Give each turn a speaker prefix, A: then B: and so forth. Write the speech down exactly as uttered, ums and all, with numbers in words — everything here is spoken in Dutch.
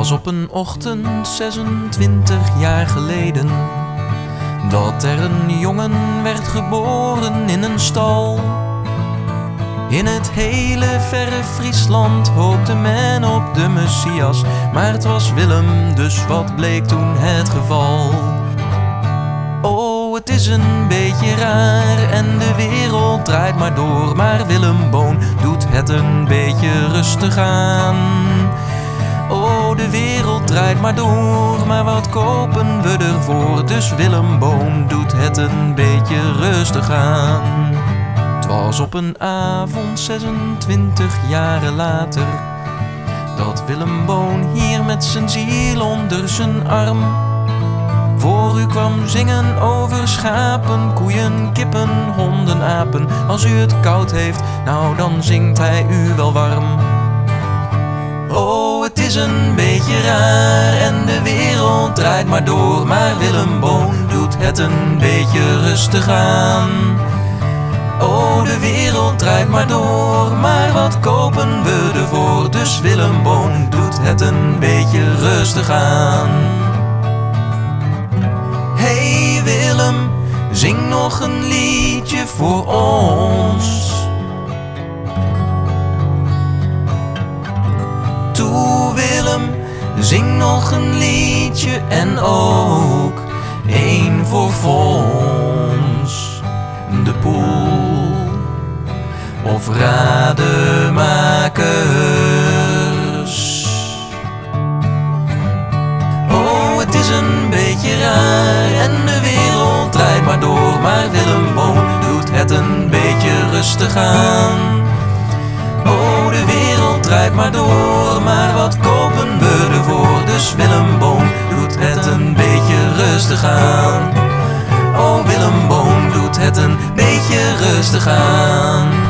A: was op een ochtend zesentwintig jaar geleden dat er een jongen werd geboren in een stal. In het hele verre Friesland hoopte men op de Messias, maar het was Willem, dus wat bleek toen het geval? Oh, het is een beetje raar en de wereld draait maar door, maar Willem Boon doet het een beetje rustig aan. Oh, de wereld draait maar door, maar wat kopen we ervoor? Dus Willem Boon doet het een beetje rustig aan. Het was op een avond zesentwintig jaren later dat Willem Boon hier met zijn ziel onder zijn arm voor u kwam zingen over schapen, koeien, kippen, honden, apen. Als u het koud heeft, nou dan zingt hij u wel warm. Oh, het is een beetje raar en de wereld draait maar door, maar Willem Boon doet het een beetje rustig aan. Oh, de wereld draait maar door, maar wat kopen we ervoor? Dus Willem Boon doet het een beetje rustig aan. Hey Willem, zing nog een liedje voor ons. Toe Willem, zing nog een liedje en ook één voor Fons de Poel of Rademakers. Oh, het is een beetje raar en de wereld draait maar door, maar Willem Boon doet het een beetje rustig aan. Oh, de wereld draait maar door, maar wat kopen we ervoor? Dus Willem Boon doet het een beetje rustig aan. Oh, Willem Boon doet het een beetje rustig aan.